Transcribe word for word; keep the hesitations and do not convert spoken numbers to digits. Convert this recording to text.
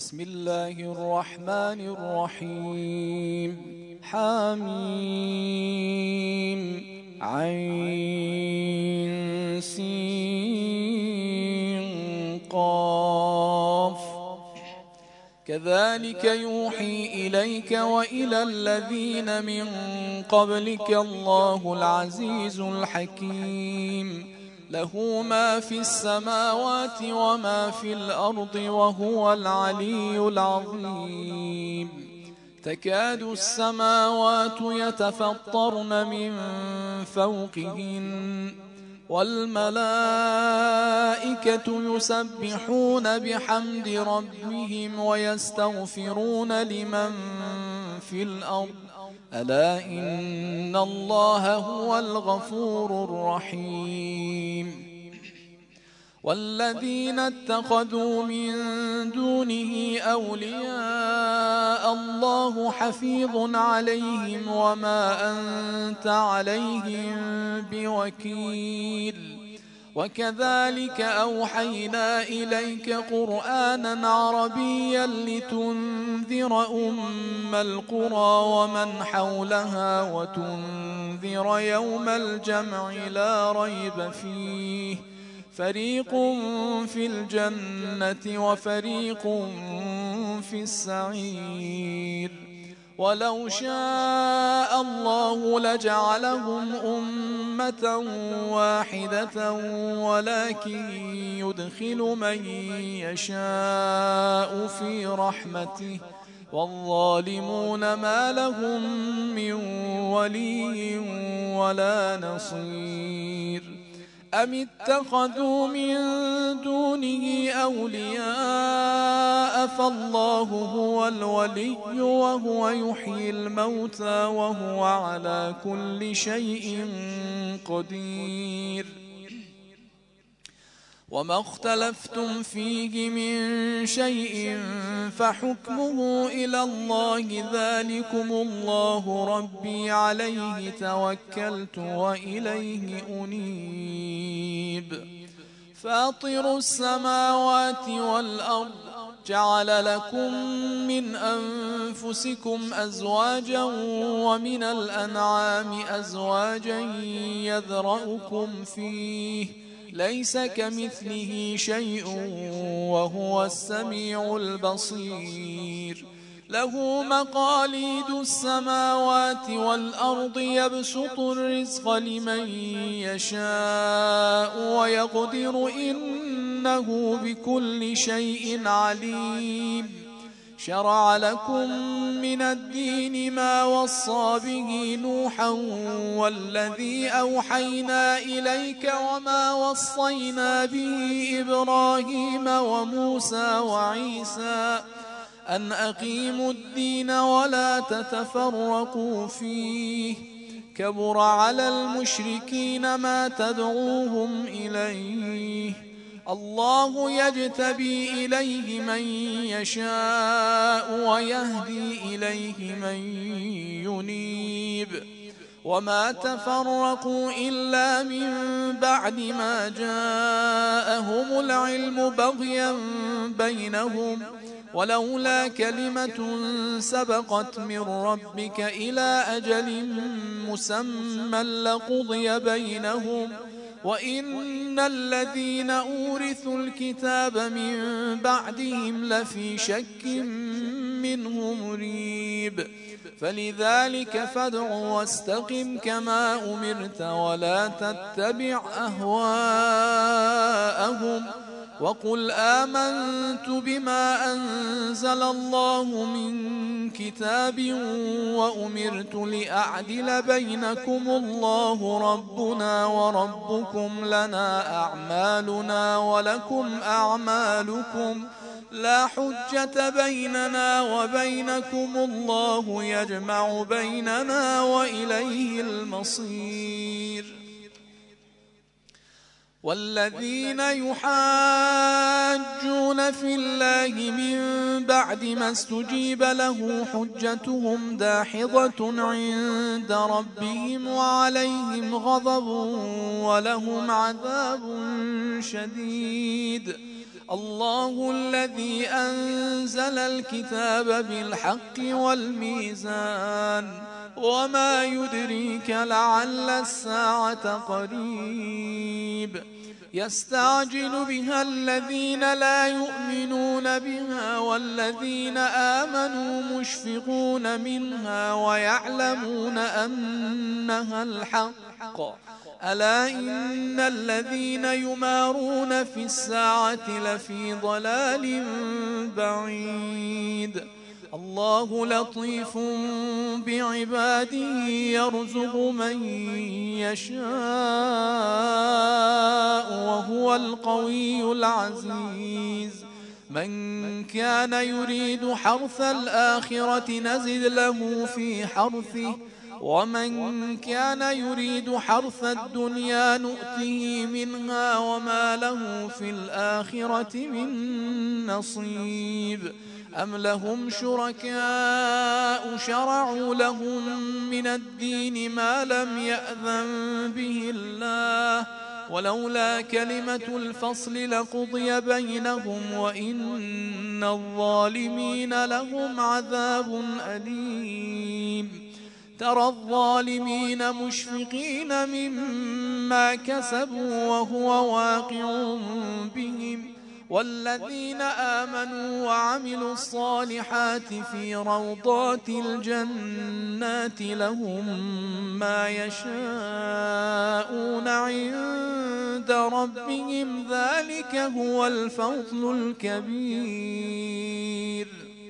بسم الله الرحمن الرحيم. حميم عين سين قاف. كذلك يوحي إليك وإلى الذين من قبلك الله العزيز الحكيم. له ما في السماوات وما في الأرض وهو العلي العظيم. تكاد السماوات يتفطرن من فوقهن والملائكة يسبحون بحمد ربهم ويستغفرون لمن في الأرض ألا إن الله هو الغفور الرحيم. والذين اتخذوا من دونه أولياء الله حفيظ عليهم وما أنت عليهم بوكيل. وكذلك أوحينا إليك قرآنا عربيا لتنذر أم القرى ومن حولها وتنذر يوم الجمع لا ريب فيه فريق في الجنة وفريق في السعير. ولو شاء الله لجعلهم أمة واحدة ولكن يدخل من يشاء في رحمته والظالمون ما لهم من ولي ولا نصير. أم اتخذوا من دونه أولياء فالله هو الولي وهو يحيي الموتى وهو على كل شيء قدير. وما اختلفتم فيه من شيء فحكمه إلى الله ذلكم الله ربي عليه توكلت وإليه أنيب. فاطر السماوات والأرض جعل لكم من أنفسكم أزواجا ومن الأنعام أزواجا يذرأكم فيه ليس كمثله شيء وهو السميع البصير. له مقاليد السماوات والأرض يبسط الرزق لمن يشاء ويقدر إنه بكل شيء عليم. شرع لكم من الدين ما وصى به نوحا والذي أوحينا إليك وما وصينا به إبراهيم وموسى وعيسى أن أقيموا الدين ولا تتفرقوا فيه كبر على المشركين ما تدعوهم إليه. الله يجتبي إليه من يشاء ويهدي إليه من ينيب. وما تفرقوا إلا من بعد ما جاءهم العلم بغيا بينهم ولولا كلمة سبقت من ربك إلى أجل مسمى لقضي بينهم وإن الذين أورثوا الكتاب من بعدهم لفي شك منه مريب. فلذلك فادع واستقم كما أمرت ولا تتبع أهواءهم وقل آمنت بما أنزل الله من كتاب وأمرت لأعدل بينكم الله ربنا وربكم لنا أعمالنا ولكم أعمالكم لا حجة بيننا وبينكم الله يجمع بيننا وإليه المصير. والذين يحاجون في الله من بعد ما استجيب له حجتهم داحضة عند ربهم وعليهم غضب ولهم عذاب شديد. الله الذي أنزل الكتاب بالحق والميزان وما يدريك لعل الساعة قريب يستعجل بها الذين لا يؤمنون بها والذين آمنوا مشفقون منها ويعلمون أنها الحق ألا إن الذين يمارون في الساعة لفي ضلال بعيد الله لطيف بعباده يرزق من يشاء وهو القوي العزيز من كان يريد حرث الآخرة نزد له في حرثه ومن كان يريد حرث الدنيا نؤته منها وما له في الآخرة من نصيب أم لهم شركاء شرعوا لهم من الدين ما لم يأذن به الله ولولا كلمة الفصل لقضي بينهم وإن الظالمين لهم عذاب أليم ترى الظالمين مشفقين مما كسبوا وهو واقع بهم والذين آمنوا وعملوا الصالحات في روضات الجنات لهم ما يشاءون عند ربهم ذلك هو الفضل الكبير.